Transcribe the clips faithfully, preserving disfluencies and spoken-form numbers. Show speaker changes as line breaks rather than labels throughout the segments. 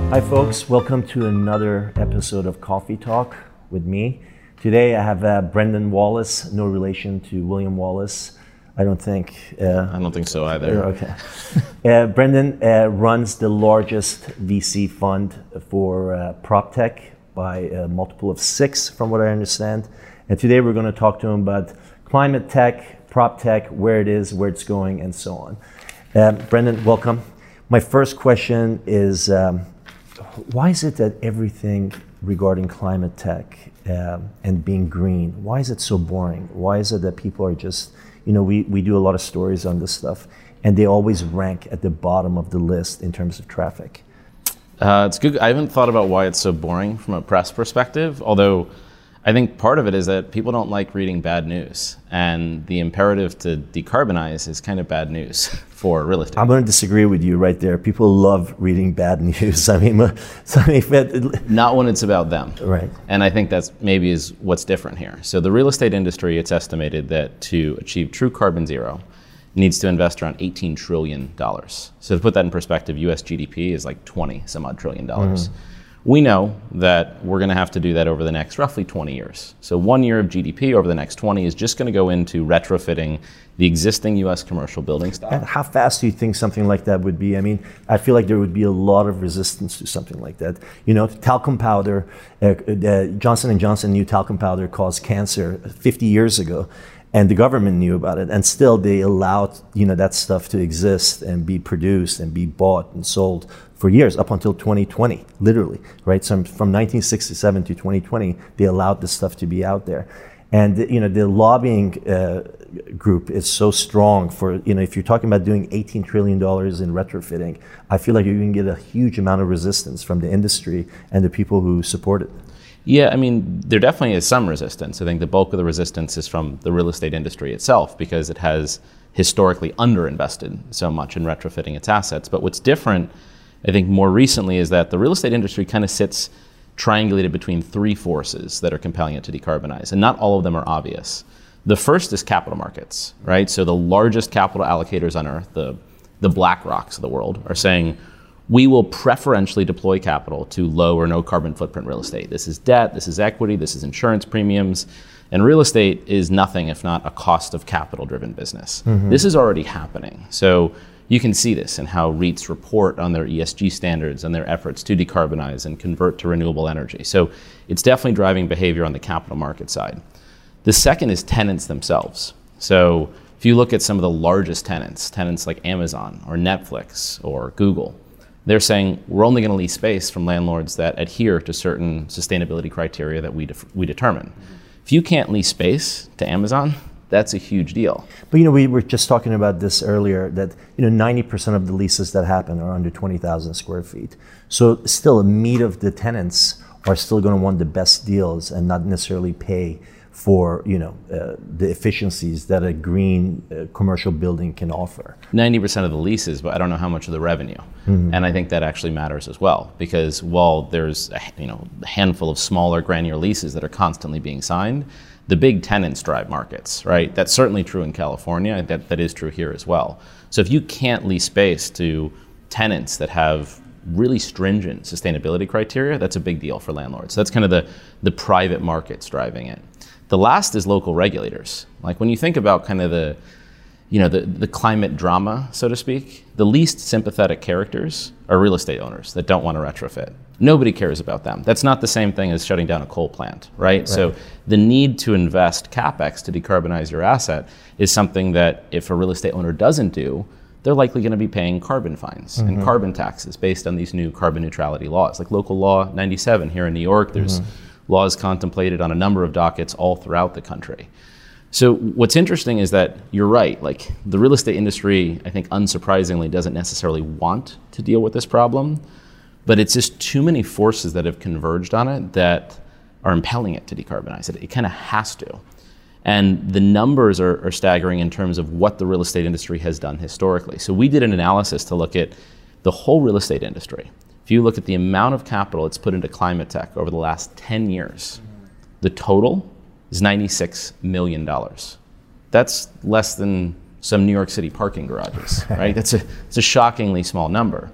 Hi folks, welcome to another episode of Coffee Talk with me. Today I have uh, Brendan Wallace, no relation to William Wallace, I don't think.
Uh, I don't think so either.
Okay. uh, Brendan uh, runs the largest V C fund for uh, prop tech by a multiple of six from what I understand. And today we're going to talk to him about climate tech, prop tech, where it is, where it's going, and so on. Uh, Brendan, welcome. My first question is, um, why is it that everything regarding climate tech um, and being green, why is it so boring? Why is it that people are just, you know, we, we do a lot of stories on this stuff, and they always rank at the bottom of the list in terms of traffic?
Uh, it's good. I haven't thought about why it's so boring from a press perspective, although I think part of it is that people don't like reading bad news, and the imperative to decarbonize is kind of bad news for real estate.
I'm going to disagree with you right there. People love reading bad news. I mean, so I mean,
not when it's about them.
Right.
And I think that's maybe is what's different here. So the real estate industry, it's estimated that to achieve true carbon zero, needs to invest around eighteen trillion dollars. So to put that in perspective, U S G D P is like twenty some odd trillion dollars. Mm-hmm. We know that we're going to have to do that over the next roughly twenty years. So one year of G D P over the next twenty is just going to go into retrofitting the existing U S commercial building stock.
And how fast do you think something like that would be? I mean, I feel like there would be a lot of resistance to something like that. You know, talcum powder, uh, uh, Johnson and Johnson knew talcum powder caused cancer fifty years ago. And the government knew about it, and still they allowed, you know, that stuff to exist and be produced and be bought and sold for years, up until twenty twenty, literally, right? So from nineteen sixty-seven to twenty twenty, they allowed this stuff to be out there. And, you know, the lobbying uh, group is so strong for, you know, if you're talking about doing eighteen trillion dollars in retrofitting, I feel like you're going to get a huge amount of resistance from the industry and the people who support it.
Yeah, I mean, there definitely is some resistance. I think the bulk of the resistance is from the real estate industry itself, because it has historically underinvested so much in retrofitting its assets. But what's different, I think, more recently is that the real estate industry kind of sits triangulated between three forces that are compelling it to decarbonize, and not all of them are obvious. The first is capital markets, right? So the largest capital allocators on earth, the, the BlackRocks of the world, are saying, we will preferentially deploy capital to low or no carbon footprint real estate. This is debt, this is equity, this is insurance premiums, and real estate is nothing if not a cost of capital driven business. Mm-hmm. This is already happening. So you can see this in how REITs report on their E S G standards and their efforts to decarbonize and convert to renewable energy. So it's definitely driving behavior on the capital market side. The second is tenants themselves. So if you look at some of the largest tenants, tenants like Amazon or Netflix or Google, they're saying we're only going to lease space from landlords that adhere to certain sustainability criteria that we def- we determine. Mm-hmm. If you can't lease space to Amazon, that's a huge deal.
But you know, we were just talking about this earlier, that you know, ninety percent of the leases that happen are under twenty thousand square feet. So still, a meat of the tenants are still going to want the best deals and not necessarily pay for, you know, uh, the efficiencies that a green uh, commercial building can offer.
ninety percent of the leases, but I don't know how much of the revenue. Mm-hmm. And I think that actually matters as well, because while there's a, you know, a handful of smaller granular leases that are constantly being signed, the big tenants drive markets, right? That's certainly true in California. That, that is true here as well. So if you can't lease space to tenants that have really stringent sustainability criteria, that's a big deal for landlords. So that's kind of the, the private markets driving it. The last is local regulators. Like when you think about kind of the, you know, the, the climate drama, so to speak, the least sympathetic characters are real estate owners that don't want to retrofit. Nobody cares about them. That's not the same thing as shutting down a coal plant, right? right? So the need to invest CapEx to decarbonize your asset is something that if a real estate owner doesn't do, they're likely going to be paying carbon fines mm-hmm. and carbon taxes based on these new carbon neutrality laws. Like Local Law ninety-seven here in New York, there's mm-hmm. laws contemplated on a number of dockets all throughout the country. So what's interesting is that you're right, like the real estate industry, I think unsurprisingly, doesn't necessarily want to deal with this problem, but it's just too many forces that have converged on it that are impelling it to decarbonize it. It kind of has to. And the numbers are, are staggering in terms of what the real estate industry has done historically. So we did an analysis to look at the whole real estate industry. If you look at the amount of capital it's put into climate tech over the last ten years, the total is ninety-six million dollars. That's less than some New York City parking garages, right? That's a, it's a shockingly small number.
Yeah.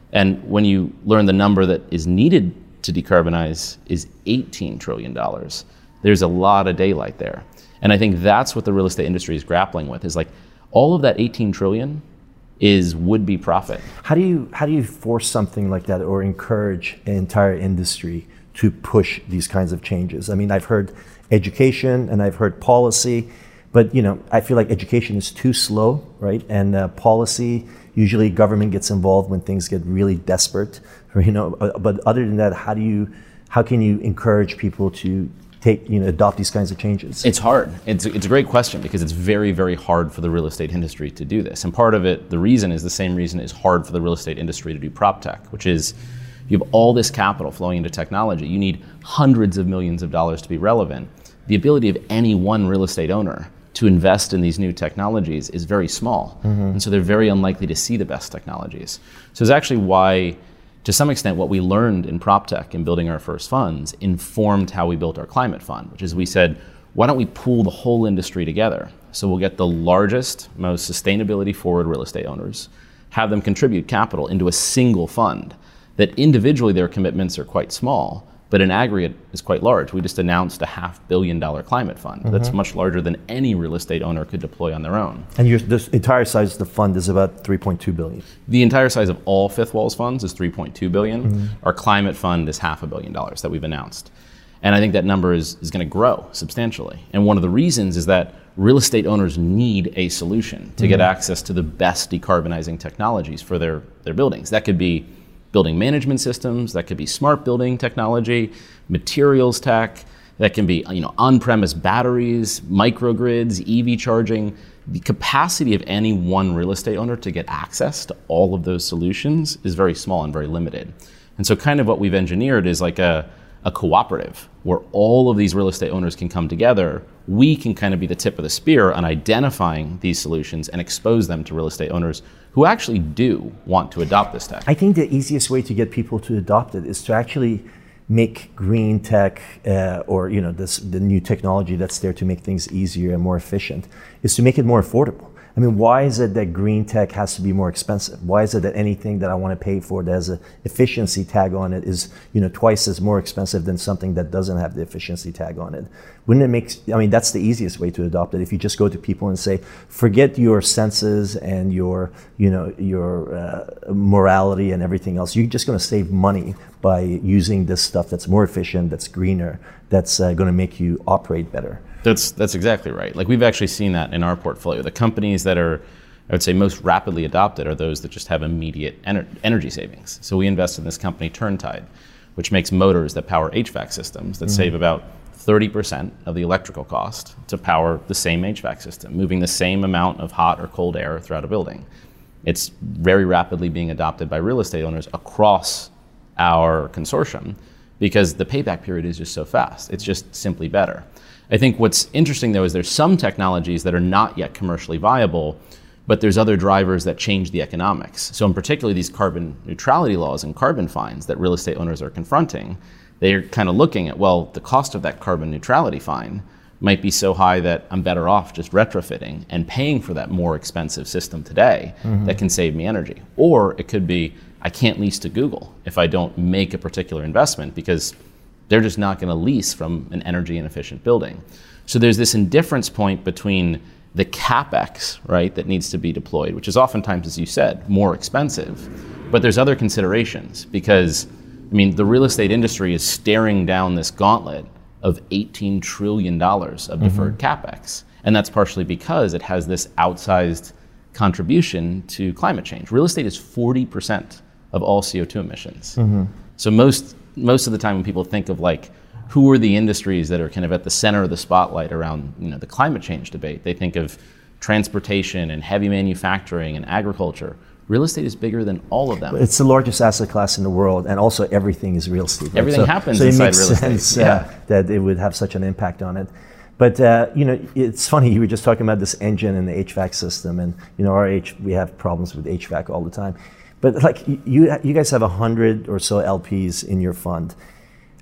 And when you learn the number that is needed to decarbonize is eighteen trillion dollars, there's a lot of daylight there. And I think that's what the real estate industry is grappling with, is like all of that eighteen trillion is would-be profit.
How do you how do you force something like that or encourage an entire industry to push these kinds of changes? I mean, I've heard education and I've heard policy, but you know, I feel like education is too slow, right? And uh, policy, usually government gets involved when things get really desperate, you know. But other than that, how do you how can you encourage people to take, you know, adopt these kinds of changes?
It's hard. It's, it's a great question because it's very, very hard for the real estate industry to do this. And part of it, the reason is the same reason it's hard for the real estate industry to do prop tech, which is you have all this capital flowing into technology. You need hundreds of millions of dollars to be relevant. The ability of any one real estate owner to invest in these new technologies is very small. Mm-hmm. And so they're very unlikely to see the best technologies. So it's actually why, to some extent, what we learned in PropTech in building our first funds informed how we built our climate fund, which is we said, why don't we pool the whole industry together? So we'll get the largest, most sustainability forward real estate owners, have them contribute capital into a single fund that individually their commitments are quite small, but in aggregate is quite large. We just announced a half billion dollar climate fund. Mm-hmm. That's much larger than any real estate owner could deploy on their own.
And your, the entire size of the fund is about three point two billion.
The entire size of all Fifth Wall's funds is three point two billion. Mm-hmm. Our climate fund is half a billion dollars that we've announced. And I think that number is, is going to grow substantially. And one of the reasons is that real estate owners need a solution to mm-hmm. get access to the best decarbonizing technologies for their, their buildings. That could be building management systems, that could be smart building technology, materials tech, that can be, you know, on-premise batteries, microgrids, E V charging. The capacity of any one real estate owner to get access to all of those solutions is very small and very limited. And so kind of what we've engineered is like a, a cooperative where all of these real estate owners can come together. We can kind of be the tip of the spear on identifying these solutions and expose them to real estate owners who actually do want to adopt this tech.
I think the easiest way to get people to adopt it is to actually make green tech uh, or you know this the new technology that's there to make things easier and more efficient, is to make it more affordable. I mean, why is it that green tech has to be more expensive? Why is it that anything that I want to pay for that has an efficiency tag on it is, you know, twice as more expensive than something that doesn't have the efficiency tag on it? Wouldn't it make, I mean, that's the easiest way to adopt it. If you just go to people and say, forget your senses and your, you know, your uh, morality and everything else. You're just going to save money by using this stuff that's more efficient, that's greener, that's uh, going to make you operate better.
That's that's exactly right. Like we've actually seen that in our portfolio. The companies that are, I would say, most rapidly adopted are those that just have immediate ener- energy savings. So we invest in this company, Turntide, which makes motors that power H V A C systems that mm-hmm. save about thirty percent of the electrical cost to power the same H V A C system, moving the same amount of hot or cold air throughout a building. It's very rapidly being adopted by real estate owners across our consortium because the payback period is just so fast. It's just simply better. I think what's interesting, though, is there's some technologies that are not yet commercially viable, but there's other drivers that change the economics. So in particular, these carbon neutrality laws and carbon fines that real estate owners are confronting, they're kind of looking at, well, the cost of that carbon neutrality fine might be so high that I'm better off just retrofitting and paying for that more expensive system today mm-hmm. that can save me energy. Or it could be, I can't lease to Google if I don't make a particular investment because they're just not going to lease from an energy inefficient building. So there's this indifference point between the CapEx, right, that needs to be deployed, which is oftentimes, as you said, more expensive. But there's other considerations because, I mean, the real estate industry is staring down this gauntlet of eighteen trillion dollars of deferred mm-hmm. CapEx. And that's partially because it has this outsized contribution to climate change. Real estate is forty percent of all C O two emissions. Mm-hmm. So most most of the time when people think of like, who are the industries that are kind of at the center of the spotlight around, you know, the climate change debate, they think of transportation and heavy manufacturing and agriculture. Real estate is bigger than all of them.
It's the largest asset class in the world, and also everything is real estate. Right?
Everything
so,
happens
so
inside
it makes
real estate.
sense
yeah.
uh, that it would have such an impact on it. But uh, you know, it's funny. You were just talking about this engine and the H V A C system, and you know, our H we have problems with H V A C all the time. But like you, you guys have a hundred or so L Ps in your fund.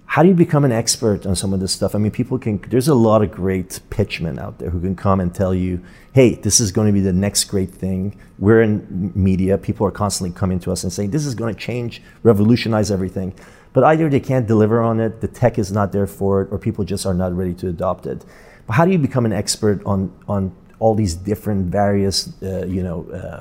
how do you become an expert on some of this stuff? I mean, people can, there's a lot of great pitchmen out there who can come and tell you, hey, this is going to be the next great thing. We're in media. People are constantly coming to us and saying, this is going to change, revolutionize everything. But either they can't deliver on it, the tech is not there for it, or people just are not ready to adopt it. But how do you become an expert on, on all these different various, uh, you know, uh,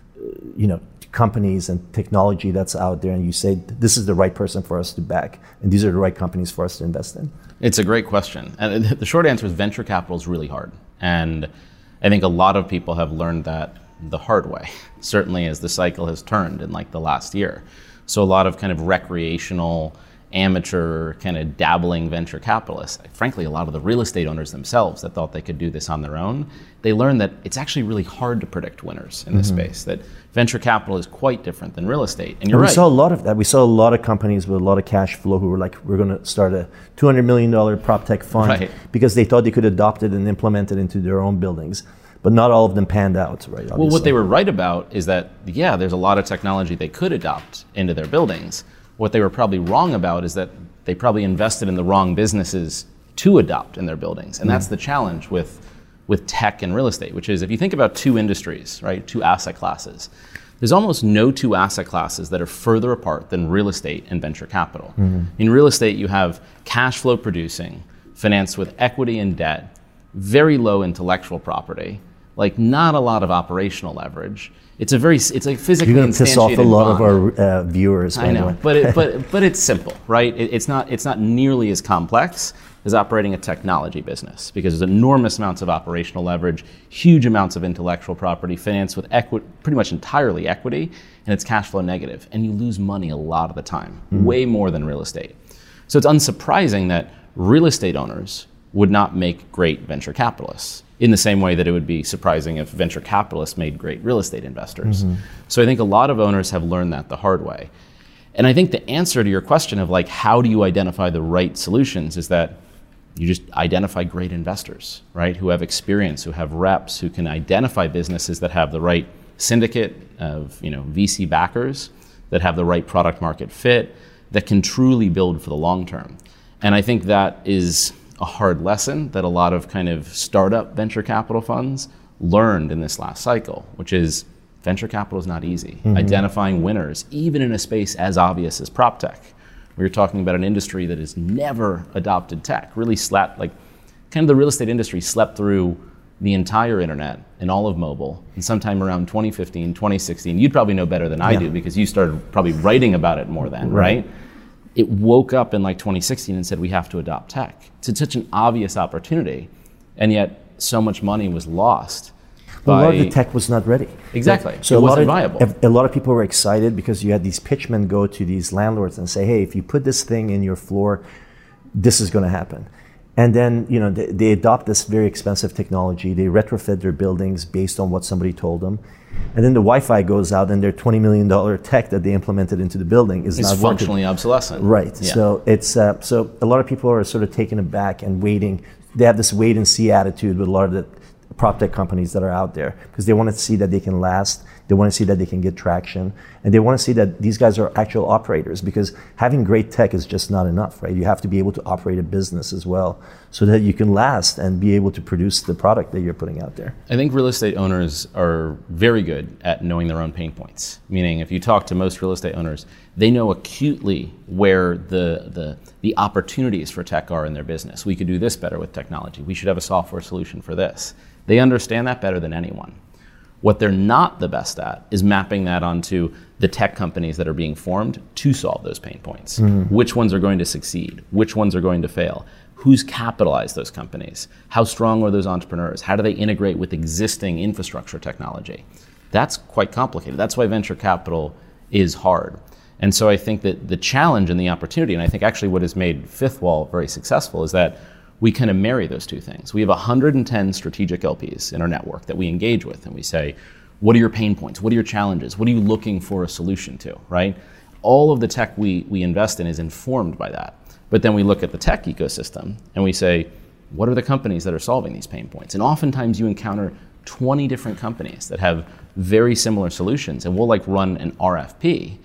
you know, companies and technology that's out there, and you say this is the right person for us to back, and these are the right companies for us to invest in?
It's a great question, and the short answer is venture capital is really hard, and I think a lot of people have learned that the hard way. Certainly, as the cycle has turned in like the last year, so a lot of kind of recreational, amateur, kind of dabbling venture capitalists, frankly, a lot of the real estate owners themselves that thought they could do this on their own, they learned that it's actually really hard to predict winners in this mm-hmm. space, that venture capital is quite different than real estate. And you're
and we
right.
saw a lot of that. We saw a lot of companies with a lot of cash flow who were like, we're going to start a two hundred million dollars prop tech fund
right.
because they thought they could adopt it and implement it into their own buildings. But not all of them panned out, right? Obviously.
Well, what they were right about is that, yeah, there's a lot of technology they could adopt into their buildings. What they were probably wrong about is that they probably invested in the wrong businesses to adopt in their buildings. And mm. that's the challenge with, with tech and real estate, which is if you think about two industries, right, two asset classes, there's almost no two asset classes that are further apart than real estate and venture capital. Mm. In real estate, you have cash flow producing, financed with equity and debt, very low intellectual property, like not a lot of operational leverage. It's a very, it's like physically
You're going to piss off a lot
bond.
of our uh, viewers.
I know, but it, but but it's simple, right? It, it's not it's not nearly as complex as operating a technology business because there's enormous amounts of operational leverage, huge amounts of intellectual property, financed with equity, pretty much entirely equity, and it's cash flow negative, and you lose money a lot of the time, mm. way more than real estate. So it's unsurprising that real estate owners would not make great venture capitalists, in the same way that it would be surprising if venture capitalists made great real estate investors. Mm-hmm. So I think a lot of owners have learned that the hard way. And I think the answer to your question of like, how do you identify the right solutions is that you just identify great investors, right? Who have experience, who have reps, who can identify businesses that have the right syndicate of, you know, V C backers, that have the right product market fit, that can truly build for the long term. And I think that is a hard lesson that a lot of kind of startup venture capital funds learned in this last cycle, which is venture capital is not easy. Mm-hmm. Identifying winners, even in a space as obvious as prop tech. We were talking about an industry that has never adopted tech, really slept, like kind of the real estate industry slept through the entire internet and all of mobile, and sometime around twenty fifteen, twenty sixteen, you'd probably know better than I yeah. do because you started probably writing about it more then, right? right? It woke up in like twenty sixteen and said, we have to adopt tech. It's such an obvious opportunity, and yet so much money was lost.
Well, by, a lot of the tech was not ready.
Exactly,
so
it
a
wasn't
lot of,
viable.
A lot of people were excited because you had these pitchmen go to these landlords and say, hey, if you put this thing in your floor, this is going to happen. And then, you know, they, they adopt this very expensive technology. They retrofit their buildings based on what somebody told them. And then the Wi-Fi goes out, and their twenty million dollars tech that they implemented into the building is
it's
not
functionally
working.
obsolescent.
Right.
Yeah.
So it's uh, so a lot of people are sort of taken aback and waiting. They have this wait and see attitude with a lot of the prop tech companies that are out there because they want to see that they can last. They want to see that they can get traction, and they want to see that these guys are actual operators, because having great tech is just not enough, right? You have to be able to operate a business as well so that you can last and be able to produce the product that you're putting out there.
I think real estate owners are very good at knowing their own pain points. Meaning, if you talk to most real estate owners, they know acutely where the, the, the opportunities for tech are in their business. We could do this better with technology. We should have a software solution for this. They understand that better than anyone. What they're not the best at is mapping that onto the tech companies that are being formed to solve those pain points. Mm-hmm. Which ones are going to succeed? Which ones are going to fail? Who's capitalized those companies? How strong are those entrepreneurs? How do they integrate with existing infrastructure technology? That's quite complicated. That's why venture capital is hard. And so I think that the challenge and the opportunity, and I think actually what has made Fifth Wall very successful, is that we kind of marry those two things. We have one hundred ten strategic L Ps in our network that we engage with, and we say, what are your pain points? What are your challenges? What are you looking for a solution to, right? All of the tech we, we invest in is informed by that. But then we look at the tech ecosystem and we say, what are the companies that are solving these pain points? And oftentimes you encounter twenty different companies that have very similar solutions, and we'll like run an R F P.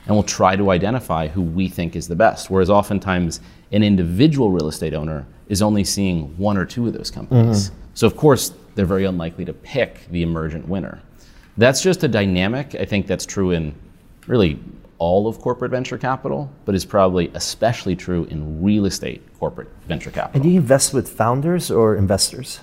and we'll try to identify who we think is the best. Whereas oftentimes an individual real estate owner is only seeing one or two of those companies. Mm-hmm. So of course, they're very unlikely to pick the emergent winner. That's just a dynamic. I think that's true in really all of corporate venture capital, but is probably especially true in real estate corporate venture capital.
And do you invest with founders or investors?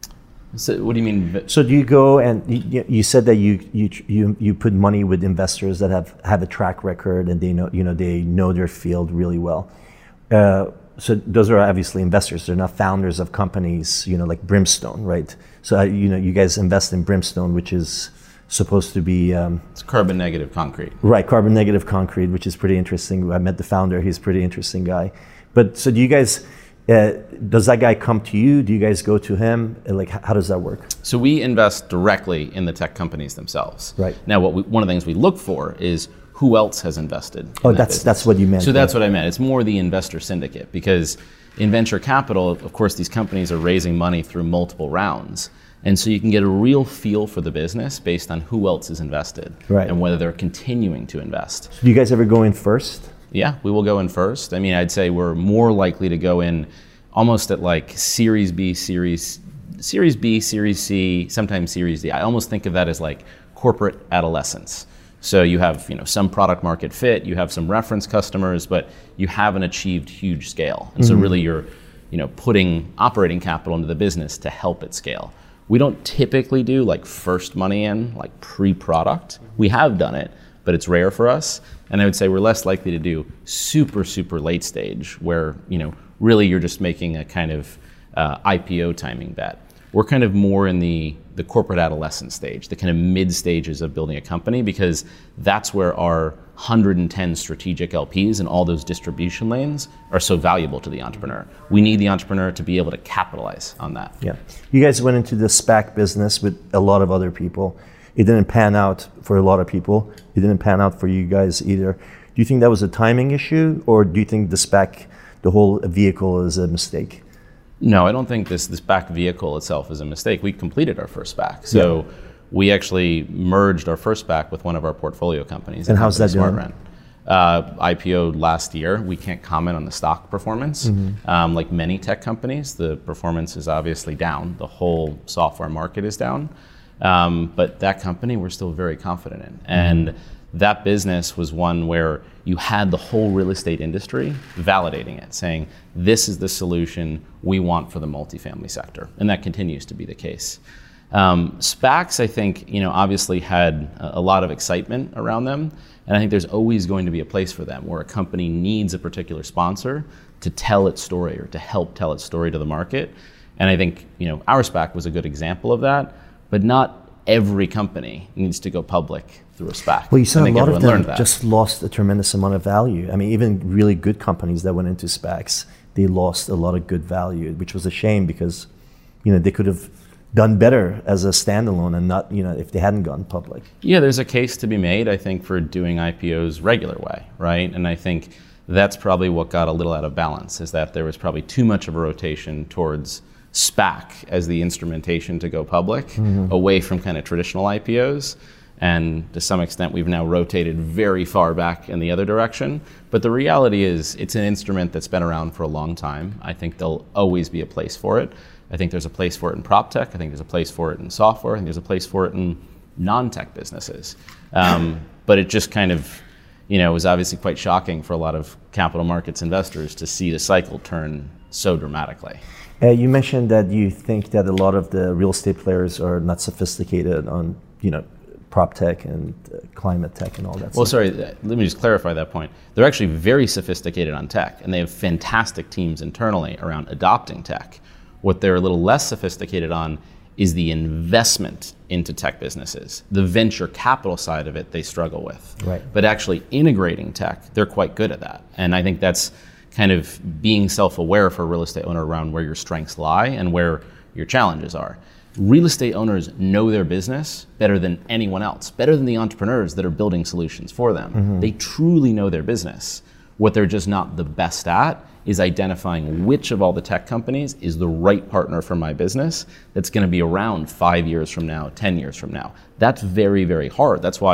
So what do you mean?
So do you go and you, you said that you, you you you put money with investors that have, have a track record and they know you know they know their field really well. Uh, so those are obviously investors. They're not founders of companies, you know, like Brimstone, right? So uh, you know you guys invest in Brimstone, which is supposed to be um,
it's carbon negative concrete.
Right, carbon negative concrete, which is pretty interesting. I met the founder; he's a pretty interesting guy. But so do you guys? Uh, does that guy come to you? Do you guys go to him? Like, how does that work?
So we invest directly in the tech companies themselves.
Right.
Now, what we, one of the things we look for is who else has invested.
Oh,
in that
that's
business.
that's what you meant.
So that's what I meant. It's more the investor syndicate, because in venture capital, of course, these companies are raising money through multiple rounds. And so you can get a real feel for the business based on who else is invested,
right,
and whether they're continuing to invest.
So do you guys ever go in first?
Yeah, we will go in first. I mean, I'd say we're more likely to go in almost at like Series B, Series Series B, Series C, sometimes Series D. I almost think of that as like corporate adolescence. So you have, you know, some product market fit, you have some reference customers, but you haven't achieved huge scale. And mm-hmm. so really you're, you know, putting operating capital into the business to help it scale. We don't typically do like first money in, like pre-product. We have done it, but it's rare for us. And I would say we're less likely to do super, super late stage where, you know, really you're just making a kind of uh, I P O timing bet. We're kind of more in the, the corporate adolescent stage, the kind of mid stages of building a company, because that's where our one hundred ten strategic L Ps and all those distribution lanes are so valuable to the entrepreneur. We need the entrepreneur to be able to capitalize on that.
Yeah. You guys went into the SPAC business with a lot of other people. It didn't pan out for a lot of people. It didn't pan out for you guys either. Do you think that was a timing issue, or do you think the SPAC, the whole vehicle, is a mistake?
No, I don't think this, this SPAC vehicle itself is a mistake. We completed our first SPAC. So yeah. we actually merged our first SPAC with one of our portfolio companies.
And how's that doing?
SmartRent. Uh, I P O'd last year. We can't comment on the stock performance. Mm-hmm. Um, like many tech companies, the performance is obviously down. The whole software market is down. Um, but that company we're still very confident in. And mm-hmm. that business was one where you had the whole real estate industry validating it, saying, this is the solution we want for the multifamily sector. And that continues to be the case. Um, SPACs, I think, you know, obviously had a, a lot of excitement around them. And I think there's always going to be a place for them where a company needs a particular sponsor to tell its story or to help tell its story to the market. And I think, you know, our SPAC was a good example of that, but not every company needs to go public through a SPAC.
Well, you said a lot of them just lost a tremendous amount of value. I mean, even really good companies that went into SPACs, they lost a lot of good value, which was a shame because, you know, they could have done better as a standalone and not, you know, if they hadn't gone public.
Yeah, there's a case to be made, I think, for doing I P Os regular way, right? And I think that's probably what got a little out of balance, is that there was probably too much of a rotation towards SPAC as the instrumentation to go public, mm-hmm. away from kind of traditional I P Os. And to some extent, we've now rotated very far back in the other direction. But the reality is, it's an instrument that's been around for a long time. I think there'll always be a place for it. I think there's a place for it in prop tech. I think there's a place for it in software. I think there's a place for it in non-tech businesses. Um, but it just kind of, you know, was obviously quite shocking for a lot of capital markets investors to see the cycle turn so dramatically.
Uh, you mentioned that you think that a lot of the real estate players are not sophisticated on, you know, prop tech and uh, climate tech and all that
well,
stuff.
sorry, let me just clarify that point. They're actually very sophisticated on tech, and they have fantastic teams internally around adopting tech. What they're a little less sophisticated on is the investment into tech businesses. The venture capital side of it, they struggle with.
Right.
But actually integrating tech, they're quite good at that. And I think that's kind of being self-aware for a real estate owner around where your strengths lie and where your challenges are. Real estate owners know their business better than anyone else, better than the entrepreneurs that are building solutions for them. Mm-hmm. They truly know their business. What they're just not the best at is identifying which of all the tech companies is the right partner for my business that's going to be around five years from now, ten years from now. That's very, very hard. That's why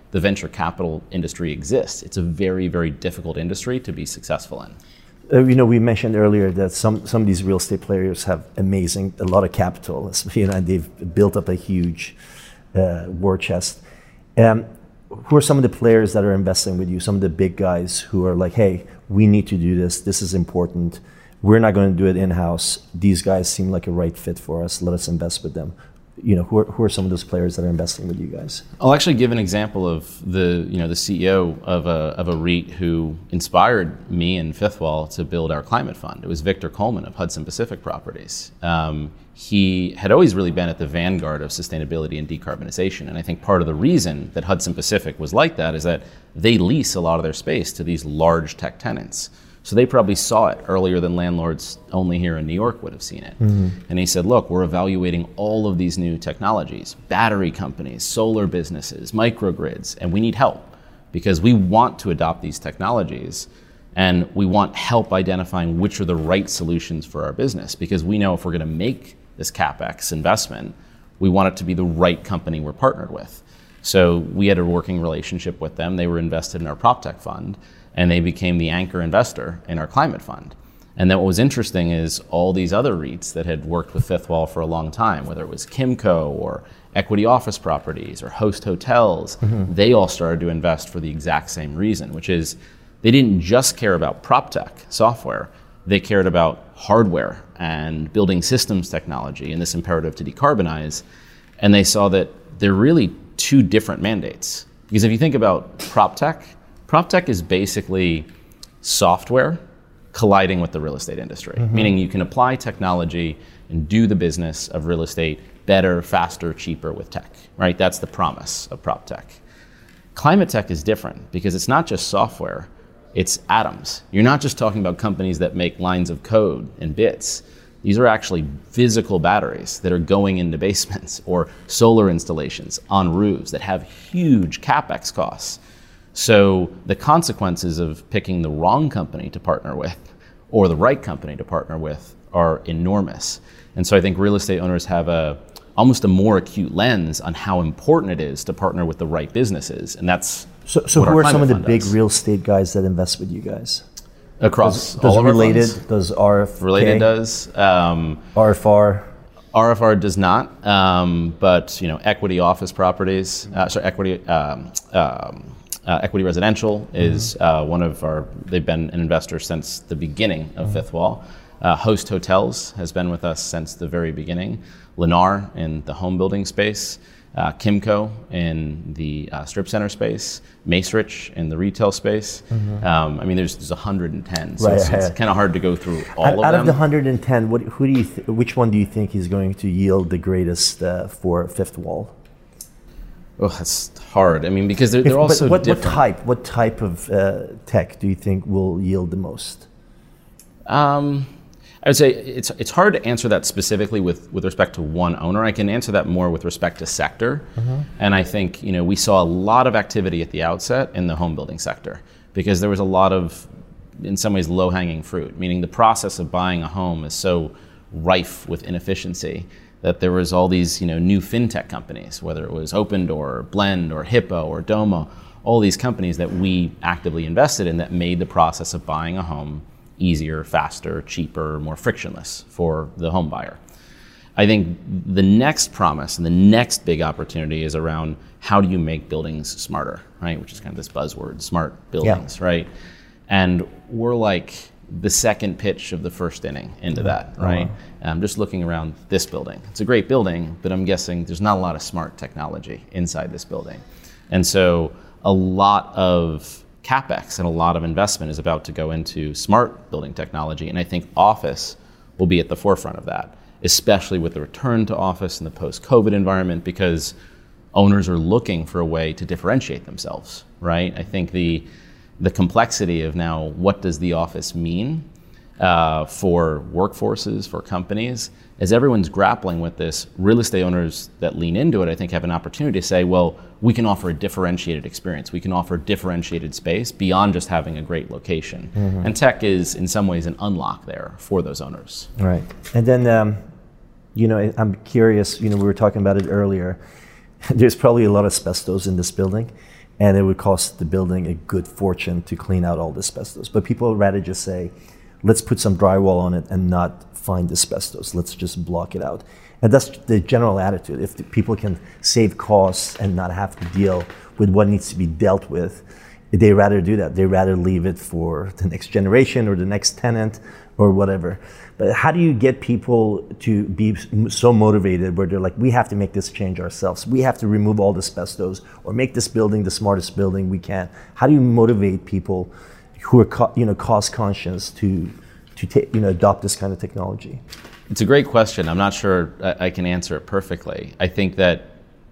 the venture capital industry exists. It's a very, very difficult industry to be successful in.
Uh, you know, we mentioned earlier that some, some of these real estate players have amazing, a lot of capital, you know, and they've built up a huge uh, war chest. Um, who are some of the players that are investing with you, some of the big guys who are like, hey, we need to do this, this is important, we're not going to do it in-house, these guys seem like a right fit for us, let us invest with them. You know, who are, who are some of those players that are investing with you guys?
I'll actually give an example of the, you know, the C E O of a, of a REIT who inspired me and Fifth Wall to build our climate fund. It was Victor Coleman of Hudson Pacific Properties. Um, he had always really been at the vanguard of sustainability and decarbonization. And I think part of the reason that Hudson Pacific was like that is that they lease a lot of their space to these large tech tenants. So they probably saw it earlier than landlords only here in New York would have seen it. Mm-hmm. And he said, look, we're evaluating all of these new technologies, battery companies, solar businesses, microgrids, and we need help because we want to adopt these technologies and we want help identifying which are the right solutions for our business because we know if we're going to make this CapEx investment, we want it to be the right company we're partnered with. So we had a working relationship with them. They were invested in our PropTech fund. And they became the anchor investor in our climate fund. And then what was interesting is all these other REITs that had worked with Fifth Wall for a long time, whether it was Kimco or Equity Office Properties or Host Hotels, mm-hmm. they all started to invest for the exact same reason, which is they didn't just care about PropTech software, they cared about hardware and building systems technology and this imperative to decarbonize. And they saw that they're really two different mandates. Because if you think about PropTech, PropTech is basically software colliding with the real estate industry, mm-hmm. meaning you can apply technology and do the business of real estate better, faster, cheaper with tech, right? That's the promise of PropTech. Climate tech is different because it's not just software, it's atoms. You're not just talking about companies that make lines of code and bits. These are actually physical batteries that are going into basements or solar installations on roofs that have huge CapEx costs. So the consequences of picking the wrong company to partner with or the right company to partner with are enormous. And so I think real estate owners have a almost a more acute lens on how important it is to partner with the right businesses. And that's
So, so who are some of the big real estate guys that invest with you guys?
Across
does, does
all
Related,
of our funds?
does R F K?
Related does. Um,
R F R?
R F R does not, um, but you know, Equity Office Properties, uh, sorry, Equity um, um, uh, Equity Residential is mm-hmm. uh, one of our, they've been an investor since the beginning of mm-hmm. Fifth Wall. Uh, Host Hotels has been with us since the very beginning. Lennar in the home building space. Uh, Kimco in the uh, strip center space, Macerich in the retail space. Mm-hmm. Um, I mean, there's, there's one hundred ten, so right, it's, it's kind of hard to go through all
out,
of
out
them.
Out of the one hundred ten, what, who do you th- which one do you think is going to yield the greatest uh, for Fifth Wall?
Oh, that's hard. I mean, because they're, they're
if,
also
what,
different.
What type, what type of uh, tech do you think will yield the most?
Um, I would say it's it's hard to answer that specifically with, with respect to one owner. I can answer that more with respect to sector. Mm-hmm. And I think, you know, we saw a lot of activity at the outset in the home building sector because there was a lot of, in some ways, low-hanging fruit, meaning the process of buying a home is so rife with inefficiency that there was all these, you know, new fintech companies, whether it was Opendoor, or Blend, or Hippo, or Domo, all these companies that we actively invested in that made the process of buying a home easier, faster, cheaper, more frictionless for the home buyer. I think the next promise and the next big opportunity is around how do you make buildings smarter, right? Which is kind of this buzzword, smart buildings, yeah. right? And we're like the second pitch of the first inning into that, right? Uh-huh. I'm just looking around this building. It's a great building, but I'm guessing there's not a lot of smart technology inside this building. And so a lot of CapEx and a lot of investment is about to go into smart building technology. And I think office will be at the forefront of that, especially with the return to office in the post-COVID environment, because owners are looking for a way to differentiate themselves, right? I think the the complexity of now, what does the office mean uh, for workforces, for companies, as everyone's grappling with this, real estate owners that lean into it, I think have an opportunity to say, well, we can offer a differentiated experience. We can offer differentiated space beyond just having a great location. Mm-hmm. And tech is, in some ways, an unlock there for those owners.
Right. And then, um, you know, I'm curious, you know, we were talking about it earlier. There's probably a lot of asbestos in this building. and it would cost the building a good fortune to clean out all the asbestos. But people would rather just say, let's put some drywall on it and not find asbestos. Let's just block it out. And that's the general attitude. If the people can save costs and not have to deal with what needs to be dealt with, they rather do that. They rather leave it for the next generation or the next tenant or whatever. But how do you get people to be so motivated where they're like, we have to make this change ourselves. We have to remove all the asbestos or make this building the smartest building we can. How do you motivate people who are co- you know, cost conscious to, to ta- you know, adopt this kind of technology?
It's a great question. I'm not sure I can answer it perfectly. I think that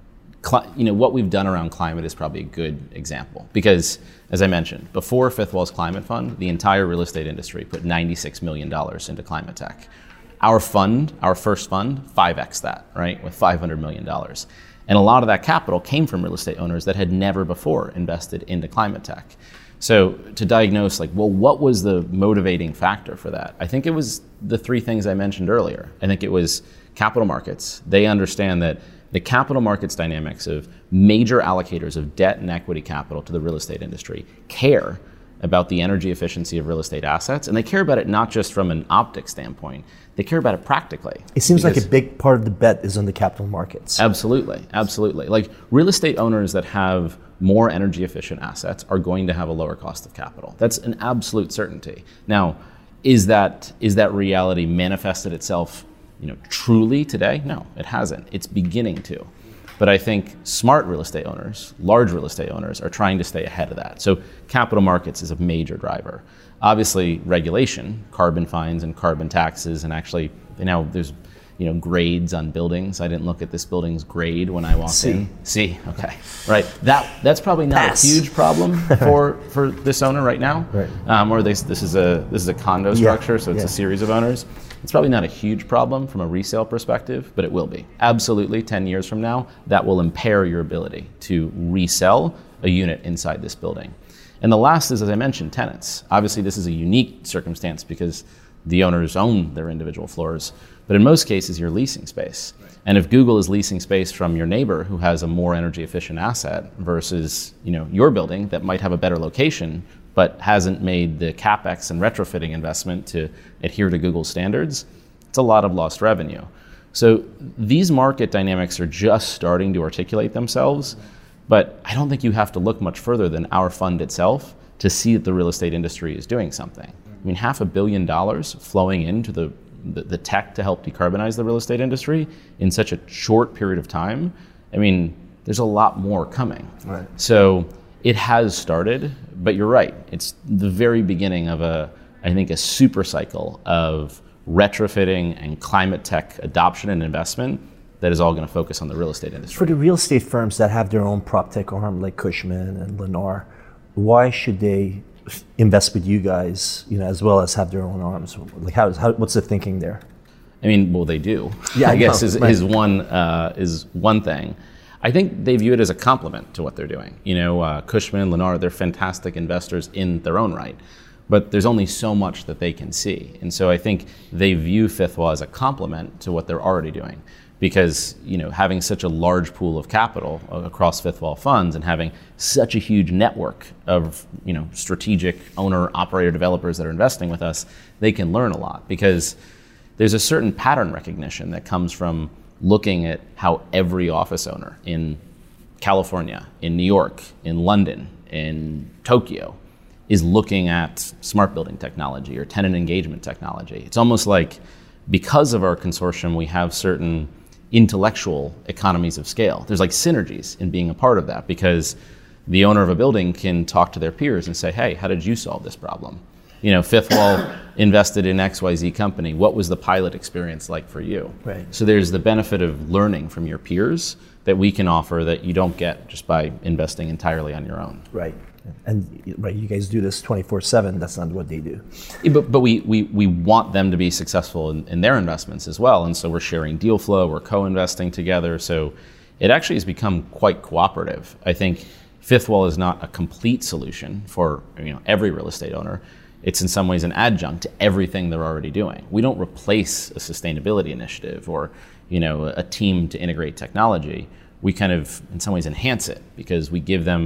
you know, what we've done around climate is probably a good example because, as I mentioned, before Fifth Wall's Climate Fund, the entire real estate industry put ninety-six million dollars into climate tech. Our fund, our first fund, five X that, right, with five hundred million dollars. And a lot of that capital came from real estate owners that had never before invested into climate tech. So to diagnose, like, well, what was the motivating factor for that? I think it was the three things I mentioned earlier. I think it was capital markets. They understand that the capital markets dynamics of major allocators of debt and equity capital to the real estate industry care about the energy efficiency of real estate assets, and they care about it not just from an optic standpoint, they care about it practically.
It seems like a big part of the bet is on the capital markets.
Absolutely, absolutely. Like real estate owners that have more energy efficient assets are going to have a lower cost of capital. That's an absolute certainty. Now, is that is that reality manifested itself you know, truly today? No, it hasn't. It's beginning to. But I think smart real estate owners, large real estate owners, are trying to stay ahead of that. So capital markets is a major driver. Obviously, regulation, carbon fines and carbon taxes, and actually now there's you know grades on buildings. I didn't look at this building's grade when I walked
C.
in. C. Okay. Right. That that's probably not
Pass.
a huge problem for for this owner right now.
Right.
Um, or this this is a this is a condo structure,
yeah.
so it's
yeah.
a series of owners. It's probably not a huge problem from a resale perspective, but it will be. Absolutely, ten years from now, that will impair your ability to resell a unit inside this building. And the last is, as I mentioned, tenants. Obviously, this is a unique circumstance because the owners own their individual floors, but in most cases, you're leasing space. And if Google is leasing space from your neighbor who has a more energy efficient asset versus you know, your building that might have a better location, but hasn't made the CapEx and retrofitting investment to adhere to Google's standards, it's a lot of lost revenue. So these market dynamics are just starting to articulate themselves, but I don't think you have to look much further than our fund itself to see that the real estate industry is doing something. I mean, half a billion dollars flowing into the, the, the tech to help decarbonize the real estate industry in such a short period of time. I mean, there's a lot more coming.
Right.
So it has started, but you're right. It's the very beginning of a, I think, a super cycle of retrofitting and climate tech adoption and investment that is all going to focus on the real estate industry.
For the real estate firms that have their own prop tech arm, like Cushman and Lennar, why should they invest with you guys, you know, as well as have their own arms? Like, how, how what's the thinking there?
I mean, well, they do.
Yeah,
I,
I
guess
know,
is,
right.
is one uh, is one thing. I think they view it as a complement to what they're doing. You know, uh, Cushman, Lennar, they're fantastic investors in their own right, but there's only so much that they can see. And so I think they view Fifth Wall as a complement to what they're already doing. Because, you know, having such a large pool of capital across Fifth Wall funds and having such a huge network of, you know, strategic owner, operator, developers that are investing with us, they can learn a lot. Because there's a certain pattern recognition that comes from looking at how every office owner in California, in New York, in London, in Tokyo is looking at smart building technology or tenant engagement technology. It's almost like because of our consortium, we have certain intellectual economies of scale. There's like synergies in being a part of that because the owner of a building can talk to their peers and say, hey, how did you solve this problem? You know, Fifth Wall invested in X Y Z company. What was the pilot experience like for you?
Right.
So there's the benefit of learning from your peers that we can offer that you don't get just by investing entirely on your own.
Right. And right, you guys do this twenty-four seven. That's not what they do.
Yeah, but but we, we, we want them to be successful in, in their investments as well. And so we're sharing deal flow, we're co-investing together. So it actually has become quite cooperative. I think Fifth Wall is not a complete solution for you know every real estate owner. It's in some ways an adjunct to everything they're already doing. We don't replace a sustainability initiative or you know a team to integrate technology. We kind of in some ways enhance it because we give them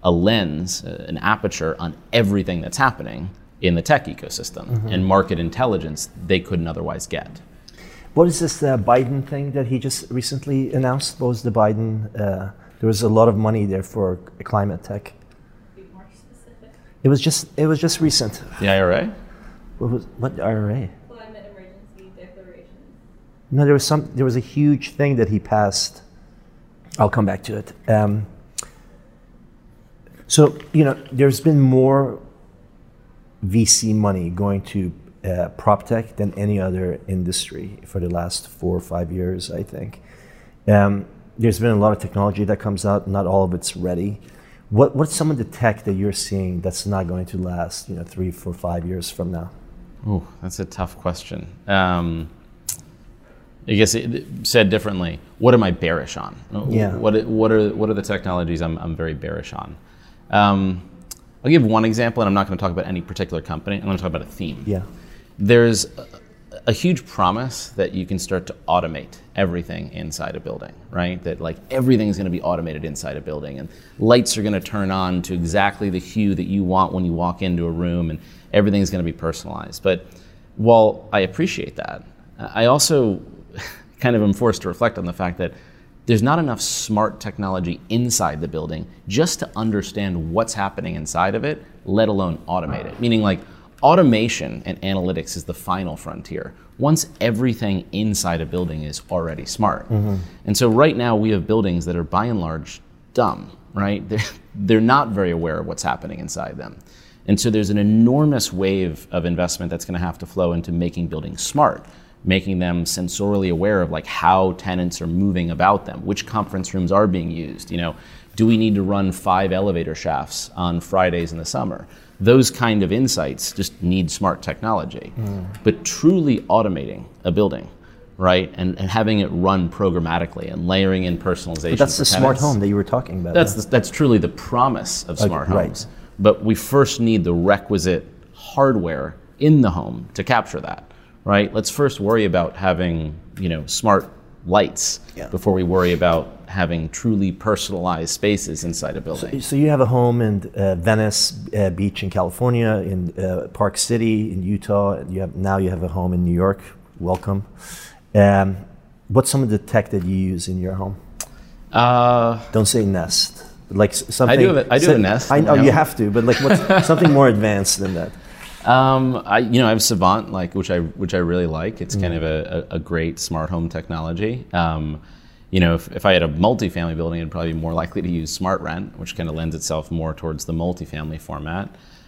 a lens, uh, an aperture on everything that's happening in the tech ecosystem mm-hmm. and market intelligence they couldn't otherwise get.
What is this uh, Biden thing that he just recently announced? What was the Biden? Uh, there was a lot of money there for climate tech.
Be more specific.
It was just it was just recent.
The I R A?
What was what I R A?
Climate emergency declaration.
No, there was some. There was a huge thing that he passed. I'll come back to it. Um, so you know, there's been more V C money going to uh, prop tech than any other industry for the last four or five years, I think. Um, there's been a lot of technology that comes out. Not all of it's ready. What what's some of the tech that you're seeing that's not going to last, you know, three, four, five years from now?
Oh, that's a tough question. Um, I guess it, said differently, what am I bearish on?
Yeah.
What what are what are the technologies I'm I'm very bearish on? Um, I'll give one example, and I'm not going to talk about any particular company. I'm going to talk about a theme.
Yeah.
There's a, a huge promise that you can start to automate everything inside a building, right? That like everything's going to be automated inside a building, and lights are going to turn on to exactly the hue that you want when you walk into a room, and everything's going to be personalized. But while I appreciate that, I also kind of am forced to reflect on the fact that there's not enough smart technology inside the building just to understand what's happening inside of it, let alone automate it. Meaning like automation and analytics is the final frontier. Once everything inside a building is already smart. Mm-hmm. And so right now we have buildings that are by and large dumb, right? They're, they're not very aware of what's happening inside them. And so there's an enormous wave of investment that's going to have to flow into making buildings smart, making them sensorially aware of like how tenants are moving about them, which conference rooms are being used. You know, do we need to run five elevator shafts on Fridays in the summer? Those kind of insights just need smart technology. Mm. But truly automating a building, right, and, and having it run programmatically and layering in personalization.
But that's the
tenants,
smart home that you were talking about.
That's the, that's truly the promise of smart
okay,
homes.
Right.
But we first need the requisite hardware in the home to capture that. Right? Let's first worry about having, you know, smart lights yeah. before we worry about having truly personalized spaces inside a building.
So, so you have a home in uh, Venice uh, Beach in California, in uh, Park City in Utah. And you have now you have a home in New York. Welcome. Um, what's some of the tech that you use in your home?
Uh,
Don't say Nest. Like something.
I do have a, I do have a Nest.
I know you have to, but like what's something more advanced than that?
Um, I, you know, I have Savant, like which I which I really like. It's mm. kind of a, a, a great smart home technology. Um, you know, if, if I had a multifamily building, I'd probably be more likely to use SmartRent, which kind of lends itself more towards the multifamily format.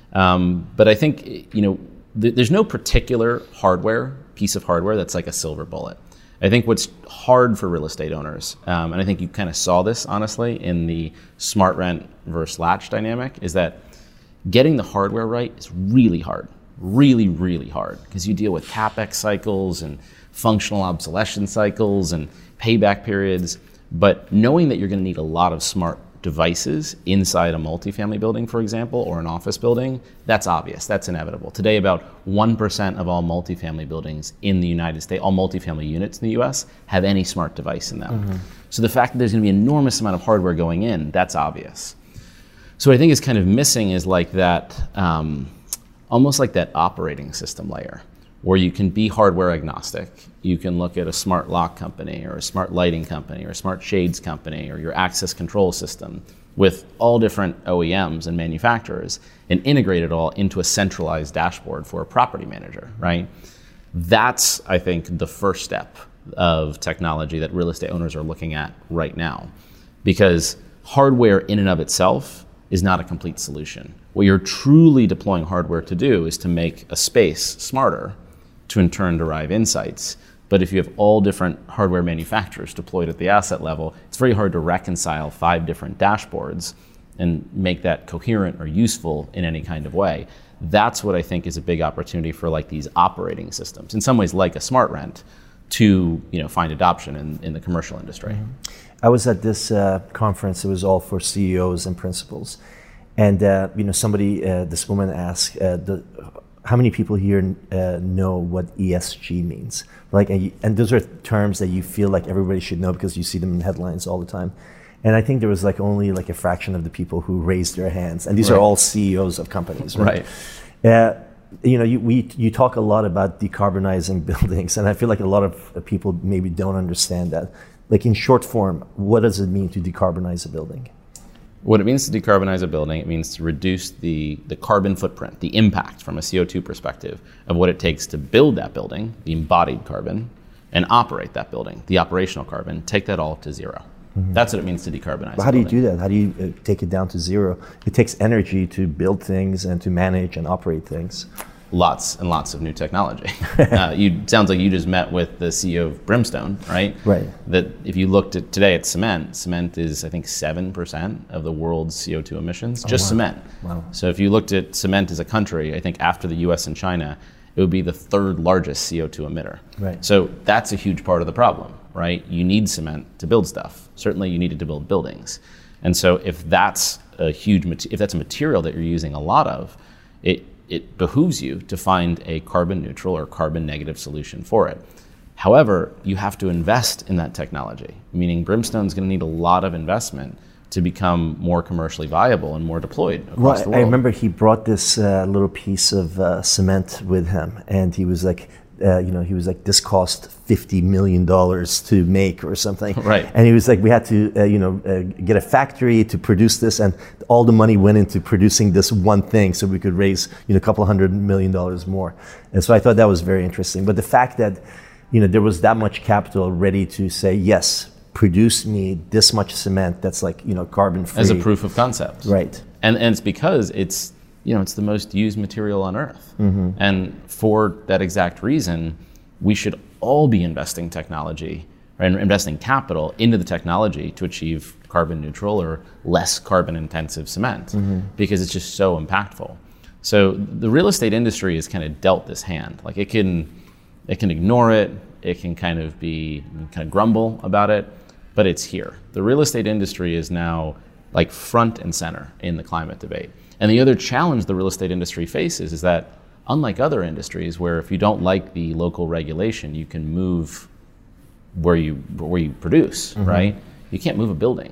Um, but I think you know, th- there's no particular hardware piece of hardware that's like a silver bullet. I think what's hard for real estate owners, um, and I think you kind of saw this honestly in the SmartRent versus Latch dynamic, is that getting the hardware right is really hard, really, really hard, because you deal with CapEx cycles and functional obsolescence cycles and payback periods. But knowing that you're going to need a lot of smart devices inside a multifamily building, for example, or an office building, that's obvious, that's inevitable. Today, about one percent of all multifamily buildings in the United States, all multifamily units in the U S, have any smart device in them. Mm-hmm. So the fact that there's going to be an enormous amount of hardware going in, that's obvious. So what I think is kind of missing is like that, um, almost like that operating system layer, where you can be hardware agnostic. You can look at a smart lock company or a smart lighting company or a smart shades company or your access control system with all different O E Ms and manufacturers and integrate it all into a centralized dashboard for a property manager, right? That's, I think, the first step of technology that real estate owners are looking at right now, because hardware in and of itself is not a complete solution. What you're truly deploying hardware to do is to make a space smarter, to in turn derive insights. But if you have all different hardware manufacturers deployed at the asset level, it's very hard to reconcile five different dashboards and make that coherent or useful in any kind of way. That's what I think is a big opportunity for like these operating systems, in some ways like a SmartRent, to you know find adoption in, in the commercial industry. Mm-hmm.
I was at this uh, conference. It was all for C E Os and principals, and uh, you know, somebody, uh, this woman asked, uh, the, "How many people here uh, know what E S G means?" Like, and, you, and those are terms that you feel like everybody should know because you see them in headlines all the time. And I think there was like only like a fraction of the people who raised their hands. And these
Right.
are all C E Os of companies, right?
Right.
Uh, you know, you, we, you talk a lot about decarbonizing buildings, and I feel like a lot of people maybe don't understand that. Like in short form, what does it mean to decarbonize a building?
What it means to decarbonize a building, it means to reduce the, the carbon footprint, the impact from a C O two perspective of what it takes to build that building, the embodied carbon, and operate that building, the operational carbon, take that all to zero. Mm-hmm. That's what it means to decarbonize.
But how do you do that? How do you uh, take it down to zero? It takes energy to build things and to manage and operate things.
Lots and lots of new technology. uh, you sounds like you just met with the C E O of Brimstone, right?
Right.
That if you looked at today at cement, cement is I think seven percent of the world's C O two emissions,
Oh,
just
wow.
cement.
Wow.
So if you looked at cement as a country, I think after the U S and China, it would be the third largest C O two emitter.
Right.
So that's a huge part of the problem, right? You need cement to build stuff. Certainly you need it to build buildings. And so if that's a huge, mat- if that's a material that you're using a lot of, it it behooves you to find a carbon neutral or carbon negative solution for it. However, you have to invest in that technology, meaning Brimstone's going to need a lot of investment to become more commercially viable and more deployed across
Well,
the world.
I remember he brought this uh, little piece of uh, cement with him, and he was like, uh, you know, he was like, this cost fifty million dollars to make or something.
Right.
And he was like, we had to, uh, you know, uh, get a factory to produce this, and all the money went into producing this one thing so we could raise, you know, a couple hundred million dollars more. And so I thought that was very interesting. But the fact that, you know, there was that much capital ready to say, yes, produce me this much cement that's like, you know, carbon free.
As a proof of concept.
Right.
And, and it's because it's, you know, it's the most used material on Earth.
Mm-hmm.
And for that exact reason, we should all be investing technology, right, and investing capital into the technology to achieve carbon neutral or less carbon intensive cement, mm-hmm. because it's just so impactful. So the real estate industry is kind of dealt this hand. Like it can, it can ignore it, it can kind of be, kind of grumble about it, but it's here. The real estate industry is now like front and center in the climate debate. And the other challenge the real estate industry faces is that, unlike other industries where if you don't like the local regulation, you can move where you where you produce, mm-hmm. right? You can't move a building.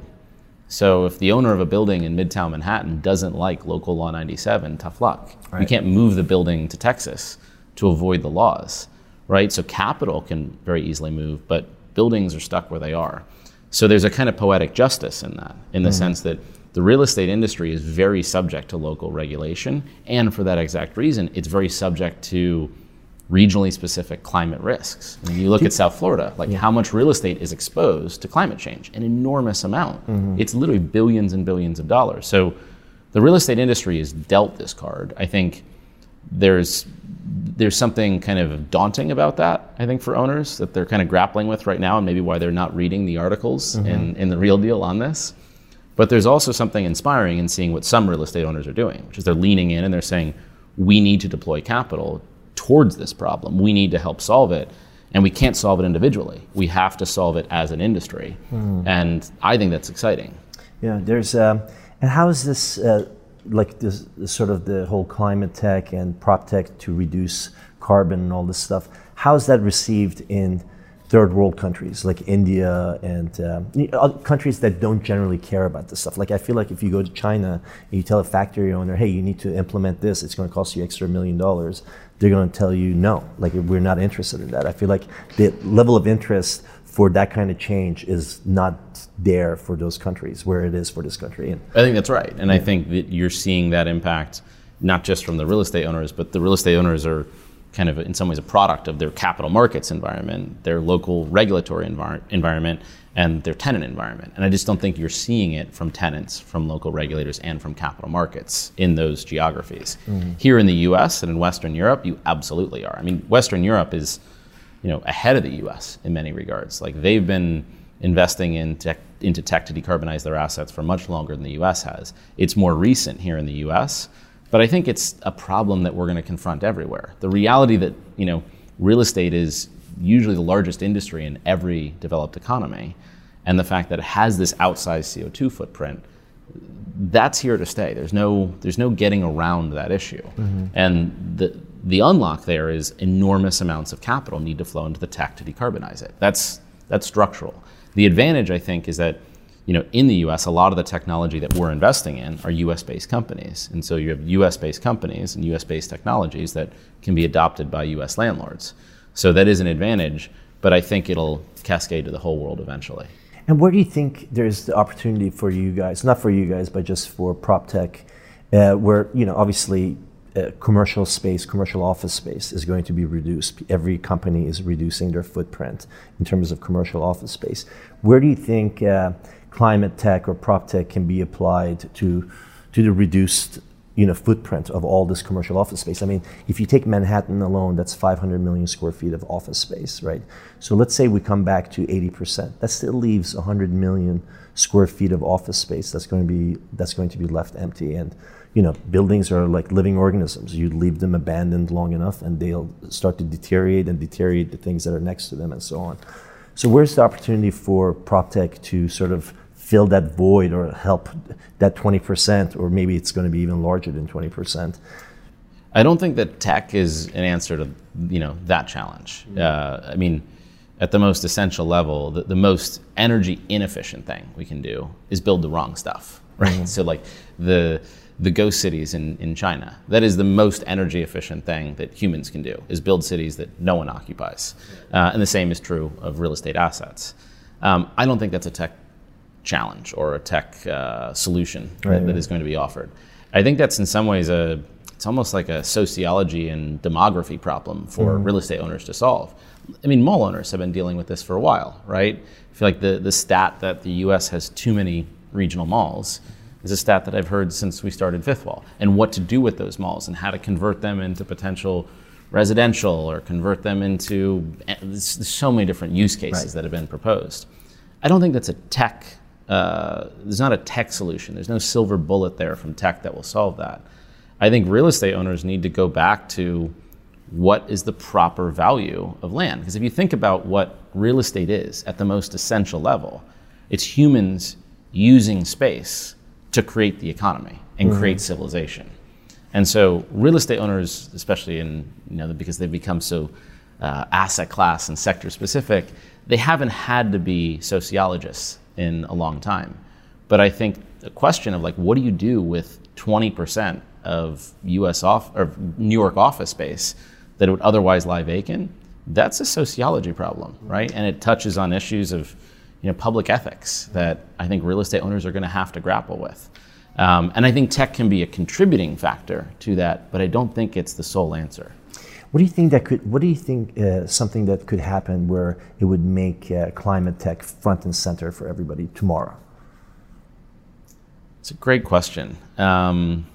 So if the owner of a building in Midtown Manhattan doesn't like Local Law ninety-seven, tough luck. Right. You can't move the building to Texas to avoid the laws, right? So capital can very easily move, but buildings are stuck where they are. So there's a kind of poetic justice in that, in the mm-hmm. sense that the real estate industry is very subject to local regulation, and for that exact reason, it's very subject to regionally specific climate risks. I mean, you look at South Florida, like yeah. how much real estate is exposed to climate change? An enormous amount. Mm-hmm. It's literally billions and billions of dollars. So the real estate industry is dealt this card. I think there's there's something kind of daunting about that, I think, for owners that they're kind of grappling with right now, and maybe why they're not reading the articles mm-hmm. in, in The Real Deal on this. But there's also something inspiring in seeing what some real estate owners are doing, which is they're leaning in and they're saying, we need to deploy capital towards this problem. We need to help solve it. And we can't solve it individually. We have to solve it as an industry. Mm. And I think that's exciting.
Yeah, there's, um, and how is this, uh, like this, this sort of the whole climate tech and prop tech to reduce carbon and all this stuff, how is that received in third world countries like India and um, countries that don't generally care about this stuff? Like I feel like if you go to China and you tell a factory owner, hey, you need to implement this, it's going to cost you extra million dollars, they're going to tell you no, like we're not interested in that. I feel like the level of interest for that kind of change is not there for those countries where it is for this country. And
I think that's right. And yeah. I think that you're seeing that impact not just from the real estate owners, but the real estate owners are kind of in some ways a product of their capital markets environment, their local regulatory envir- environment, and their tenant environment. And I just don't think you're seeing it from tenants, from local regulators, and from capital markets in those geographies. Mm-hmm. Here in the U S and in Western Europe, you absolutely are. I mean, Western Europe is, you know, ahead of the U S in many regards. Like they've been investing in tech, into tech to decarbonize their assets for much longer than the U S has. It's more recent here in the U S, but I think it's a problem that we're going to confront everywhere. The reality that, you know, real estate is usually the largest industry in every developed economy, and the fact that it has this outsized C O two footprint, that's here to stay. There's no there's no getting around that issue. Mm-hmm. And the the unlock there is enormous amounts of capital need to flow into the tech to decarbonize it. That's that's structural. The advantage, I think, is that you know, in the U S, a lot of the technology that we're investing in are U S-based companies. And so you have U S-based companies and U S-based technologies that can be adopted by U S landlords. So that is an advantage, but I think it'll cascade to the whole world eventually.
And where do you think there's the opportunity for you guys, not for you guys, but just for prop tech, uh, where, you know, obviously uh, commercial space, commercial office space is going to be reduced. Every company is reducing their footprint in terms of commercial office space. Where do you think uh, climate tech or prop tech can be applied to, to the reduced, you know, footprint of all this commercial office space? I mean, if you take Manhattan alone, that's five hundred million square feet of office space, right? So let's say we come back to eighty percent. That still leaves one hundred million square feet of office space that's going to be that's going to be left empty. And, you know, buildings are like living organisms. You leave them abandoned long enough and they'll start to deteriorate and deteriorate the things that are next to them and so on. So where's the opportunity for prop tech to sort of fill that void or help that twenty percent, or maybe it's going to be even larger than twenty percent?
I don't think that tech is an answer to, you know, that challenge. Mm-hmm. Uh, I mean, at the most essential level, the, the most energy inefficient thing we can do is build the wrong stuff, right? Mm-hmm. So like the the ghost cities in, in China, that is the most energy efficient thing that humans can do, is build cities that no one occupies. Uh, and the same is true of real estate assets. Um, I don't think that's a tech challenge or a tech uh, solution
right,
that, that
right.
is going to be offered. I think that's in some ways a, it's almost like a sociology and demography problem for mm. real estate owners to solve. I mean, mall owners have been dealing with this for a while, right? I feel like the, the stat that the U S has too many regional malls is a stat that I've heard since we started Fifth Wall, and what to do with those malls and how to convert them into potential residential or convert them into, there's so many different use cases right. that have been proposed. I don't think that's a tech, uh, there's not a tech solution. There's no silver bullet there from tech that will solve that. I think real estate owners need to go back to what is the proper value of land. Because if you think about what real estate is at the most essential level, it's humans using space to create the economy and mm-hmm. create civilization. And so real estate owners, especially in, you know, because they've become so uh, asset class and sector specific, they haven't had to be sociologists in a long time. But I think the question of like, what do you do with twenty percent of U S off or New York office space that would otherwise lie vacant? That's a sociology problem, right? And it touches on issues of, you know, public ethics that I think real estate owners are going to have to grapple with. Um, and I think tech can be a contributing factor to that, but I don't think it's the sole answer.
What do you think that could? What do you think uh, something that could happen where it would make uh, climate tech front and center for everybody tomorrow?
It's a great question. Um,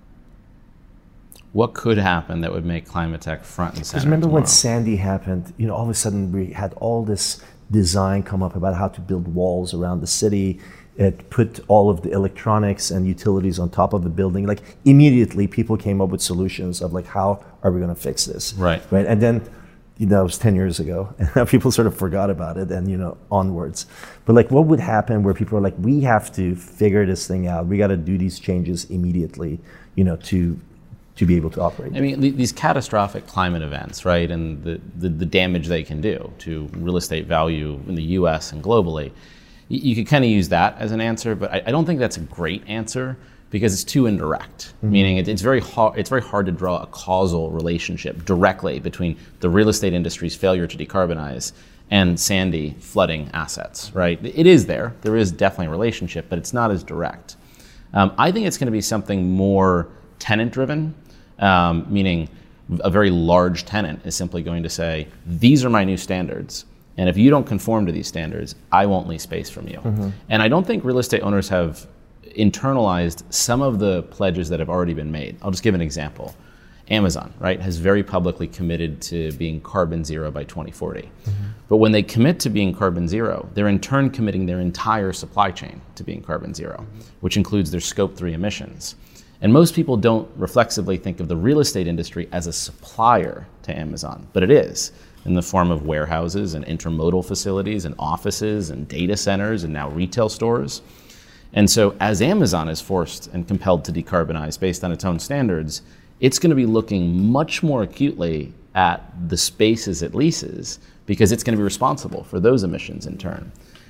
what could happen that would make climate tech front and center?
Because remember
tomorrow?
when Sandy happened, you know, all of a sudden we had all this design come up about how to build walls around the city. It put all of the electronics and utilities on top of the building. Like immediately people came up with solutions of like, how are we going to fix this?
Right.
Right. And then, you know, it was ten years ago and people sort of forgot about it and, you know, onwards. But like what would happen where people are like, we have to figure this thing out. We got to do these changes immediately, you know, to to be able to operate.
I mean, these catastrophic climate events, right, and the, the, the damage they can do to real estate value in the U S and globally, you, you could kind of use that as an answer, but I, I don't think that's a great answer because it's too indirect, mm-hmm. meaning it, it's, very hard, it's very hard to draw a causal relationship directly between the real estate industry's failure to decarbonize and Sandy flooding assets, right? It is there. There is definitely a relationship, but it's not as direct. Um, I think it's going to be something more tenant-driven, um, meaning a very large tenant is simply going to say, these are my new standards, and if you don't conform to these standards, I won't lease space from you. Mm-hmm. And I don't think real estate owners have internalized some of the pledges that have already been made. I'll just give an example. Amazon, right, has very publicly committed to being carbon zero by twenty forty. Mm-hmm. But when they commit to being carbon zero, they're in turn committing their entire supply chain to being carbon zero, mm-hmm. which includes their scope three emissions. And most people don't reflexively think of the real estate industry as a supplier to Amazon, but it is, in the form of warehouses and intermodal facilities and offices and data centers and now retail stores. And so as Amazon is forced and compelled to decarbonize based on its own standards, it's going to be looking much more acutely at the spaces it leases because it's going to be responsible for those emissions in turn.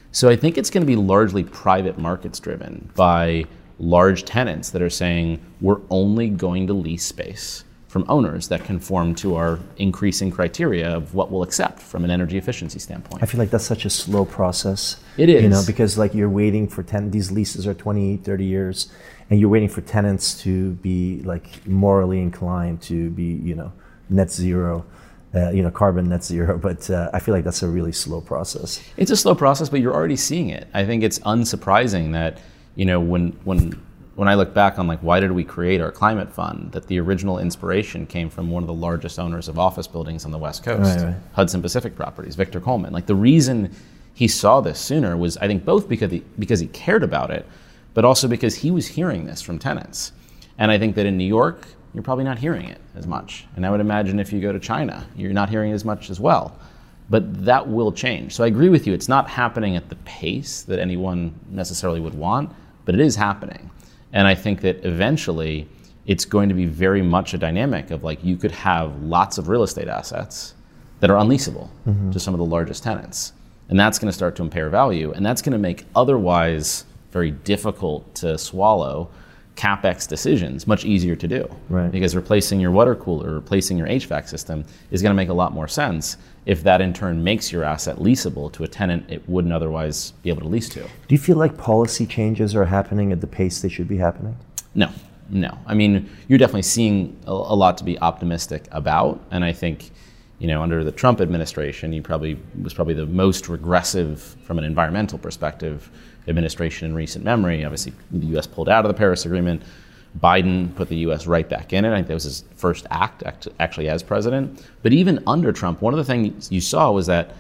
So I think it's going to be largely private markets driven by large tenants that are saying, we're only going to lease space from owners that conform to our increasing criteria of what we'll accept from an energy efficiency standpoint.
I feel like that's such a slow process.
It is.
You know, because like you're waiting for ten, these leases are twenty, thirty years, and you're waiting for tenants to be like morally inclined to be, you know, net zero, uh, you know, carbon net zero. But uh, I feel like that's a really slow process.
It's a slow process, but you're already seeing it. I think it's unsurprising that, you know, when when when I look back on like why did we create our climate fund, that the original inspiration came from one of the largest owners of office buildings on the West Coast,
right, right.
Hudson Pacific Properties, Victor Coleman. Like the reason he saw this sooner was, I think, both because he, because he cared about it, but also because he was hearing this from tenants. And I think that in New York, you're probably not hearing it as much. And I would imagine if you go to China, you're not hearing it as much as well. But that will change. So I agree with you. It's not happening at the pace that anyone necessarily would want, but it is happening. And I think that eventually it's going to be very much a dynamic of like you could have lots of real estate assets that are unleasable mm-hmm. to some of the largest tenants. And that's going to start to impair value. And that's going to make otherwise very difficult to swallow CapEx decisions much easier to do.
Right.
Because replacing your water cooler, replacing your H V A C system is going to make a lot more sense if that in turn makes your asset leasable to a tenant it wouldn't otherwise be able to lease to.
Do you feel like policy changes are happening at the pace they should be happening?
No, no. I mean, you're definitely seeing a, a lot to be optimistic about. And I think, you know, under the Trump administration, he probably was probably the most regressive from an environmental perspective administration in recent memory. Obviously, the U S pulled out of the Paris Agreement. Biden put the U S right back in it. I think that was his first act actually as president. But even under Trump, one of the things you saw was that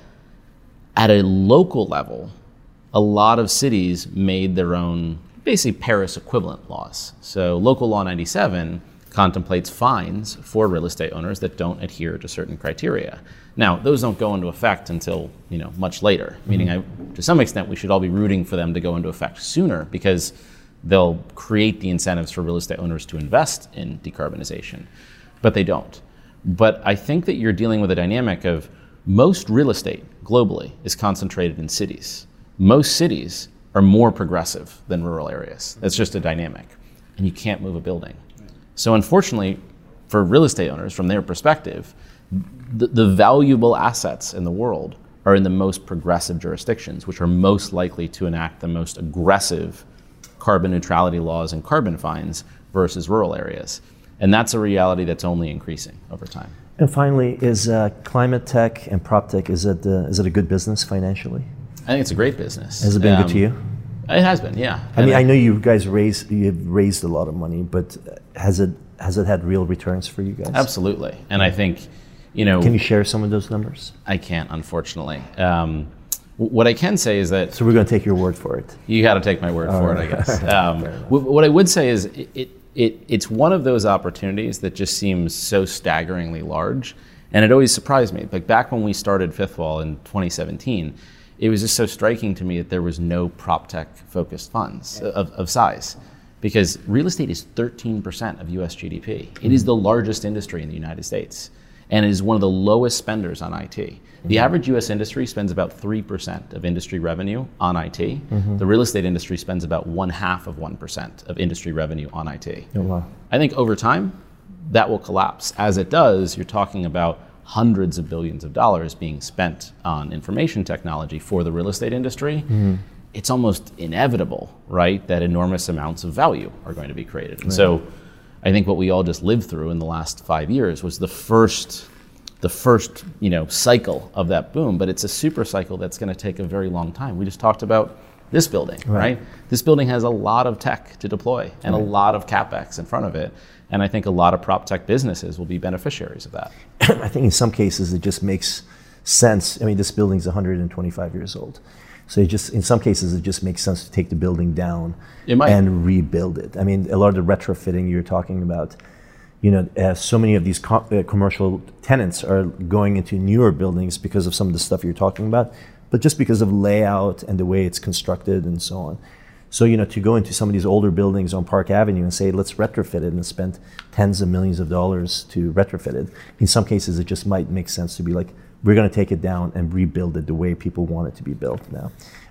at a local level, a lot of cities made their own basically Paris equivalent laws. So Local Law ninety-seven contemplates fines for real estate owners that don't adhere to certain criteria. Now, those don't go into effect until, you know, much later, meaning mm-hmm. I, to some extent we should all be rooting for them to go into effect sooner because they'll create the incentives for real estate owners to invest in decarbonization, but they don't. But I think that you're dealing with a dynamic of most real estate globally is concentrated in cities. Most cities are more progressive than rural areas. That's just a dynamic, and you can't move a building. So unfortunately, for real estate owners, from their perspective, the, the valuable assets in the world are in the most progressive jurisdictions, which are most likely to enact the most aggressive carbon neutrality laws and carbon fines versus rural areas. And that's a reality that's only increasing over time.
And finally, is uh, climate tech and prop tech, is it, uh, is it a good business financially?
I think it's a great business.
Has it been
um,
good to you?
It has been, yeah.
I mean, I know you guys raised, you've raised a lot of money, but has it has it had real returns for you guys?
Absolutely. And I think, you know...
Can you share some of those numbers?
I can't, unfortunately. Um, what I can say is that...
So we're going to take your word for it.
You got to take my word
All
for
right.
it, I guess. Um, what I would say is it, it, it it's one of those opportunities that just seems so staggeringly large. And it always surprised me. Like back when we started Fifth Wall in twenty seventeen, it was just so striking to me that there was no prop tech focused funds of, of size, because real estate is thirteen percent of U S G D P. Mm-hmm. It is the largest industry in the United States, and it is one of the lowest spenders on I T. Mm-hmm. The average U S industry spends about three percent of industry revenue on I T. Mm-hmm. The real estate industry spends about one half of one percent of industry revenue on I T.
Oh, wow.
I think over time, that will collapse. As it does, you're talking about hundreds of billions of dollars being spent on information technology for the real estate industry. Mm-hmm. It's almost inevitable, right, that enormous amounts of value are going to be created. And right. so I think what we all just lived through in the last five years was the first the first, you know, cycle of that boom, but it's a super cycle that's going to take a very long time. We just talked about this building, right? right? This building has a lot of tech to deploy and right. a lot of CapEx in front of it. And I think a lot of prop tech businesses will be beneficiaries of that.
I think in some cases it just makes sense. I mean, this building's one hundred twenty-five years old. So it just, in some cases, it just makes sense to take the building down and rebuild it. I mean, a lot of the retrofitting you're talking about, you know, uh, so many of these co- uh, commercial tenants are going into newer buildings because of some of the stuff you're talking about, but just because of layout and the way it's constructed and so on. So, you know, to go into some of these older buildings on Park Avenue and say, let's retrofit it, and spend tens of millions of dollars to retrofit it, in some cases, it just might make sense to be like, we're going to take it down and rebuild it the way people want it to be built now.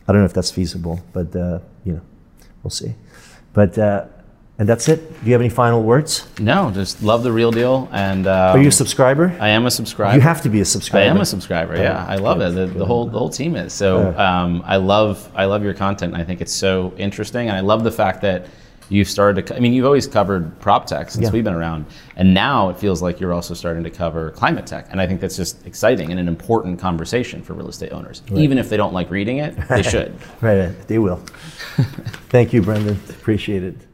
I don't know if that's feasible, but uh, you know, we'll see. But uh, and that's it. Do you have any final words?
No, just love the Real Deal. And um,
Are you a subscriber?
I am a subscriber.
You have to be a subscriber.
I am a subscriber. Yeah, I love it. The, the whole the whole team is. So um, I love I love your content. I think it's so interesting, and I love the fact that you've started to. I mean, you've always covered prop tech since
Yeah.
we've been around, and now it feels like you're also starting to cover climate tech, and I think that's just exciting and an important conversation for real estate owners.
Right.
Even if they don't like reading it, they should.
Right, they will. Thank you, Brendan. Appreciate it.